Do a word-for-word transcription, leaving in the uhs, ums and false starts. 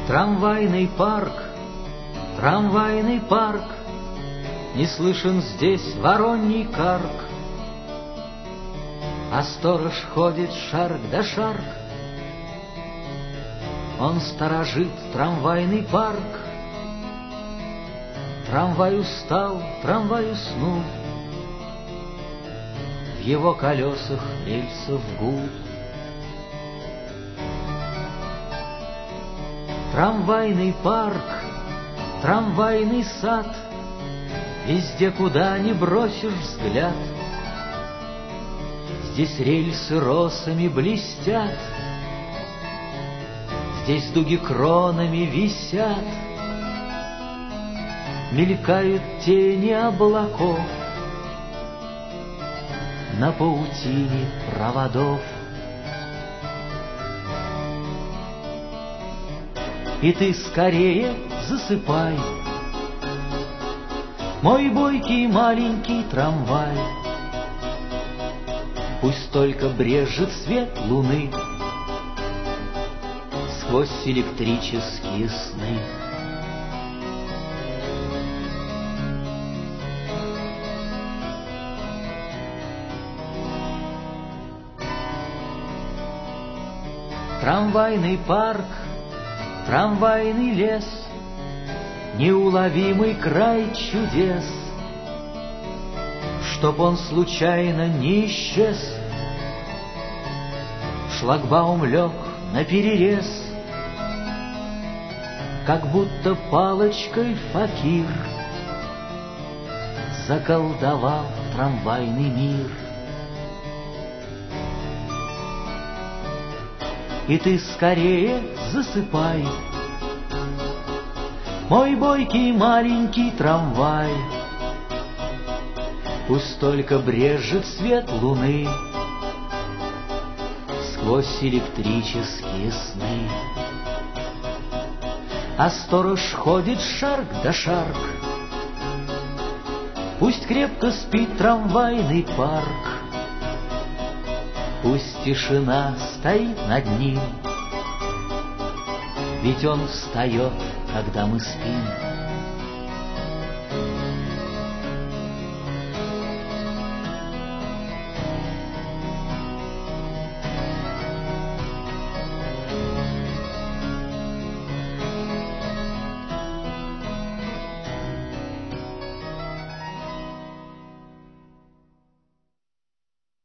Трамвайный парк, трамвайный парк, не слышен здесь вороний карк, а сторож ходит шарк да шарк. Он сторожит трамвайный парк. Трамвай устал, трамвай уснул, в его колесах рельсов гул. Трамвайный парк, трамвайный сад, везде, куда ни бросишь взгляд. Здесь рельсы росами блестят, здесь дуги кронами висят, мелькают тени облаков на паутине проводов. И ты скорее засыпай, мой бойкий маленький трамвай. Пусть только брежет свет луны сквозь электрические сны. Трамвайный парк, трамвайный лес, неуловимый край чудес. Чтоб он случайно не исчез, шлагбаум лег наперерез, как будто палочкой факир заколдовал трамвайный мир. И ты скорее засыпай, мой бойкий маленький трамвай. Пусть только брежет свет луны сквозь электрические сны. А сторож ходит шарк да шарк, пусть крепко спит трамвайный парк. Пусть тишина стоит над ним, ведь он встает, когда мы спим.